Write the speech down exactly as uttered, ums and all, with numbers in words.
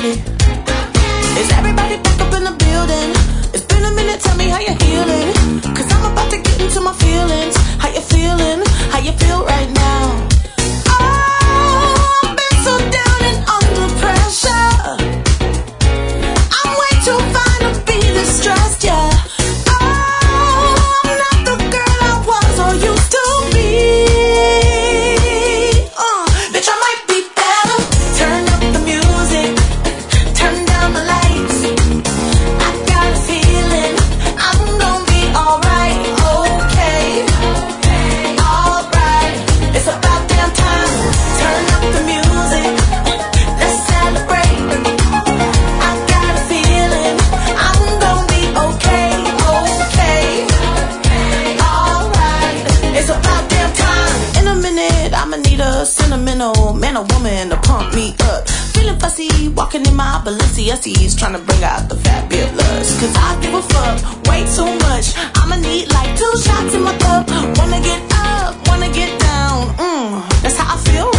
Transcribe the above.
booty. Is everybody back up in the building? It's been a minute, tell me how you're healing. Cause I'm about to get into my feelings. How you feeling? How you feel right now? Oh, I've been so down and under pressure. I'm way too fine to be distressed, yeah. Oh, I'm not the girl I was or used to be. Uh, bitch, I might be better. Turn up the music, turn down the lights. I got a feeling I'm gonna be alright, okay, alright. It's about damn time. Turn up the music, let's celebrate. I got a feeling I'm gonna be okay, okay, alright. It's about damn time. In a minute, I'ma need a sentimental man or woman to pump me up. Feeling fussy, walking in my Balenciennes, trying to bring out the fabulous. Cause I give a fuck way too much. I'ma need like two shots in my cup. Wanna get up, wanna get down. Mmm, that's how I feel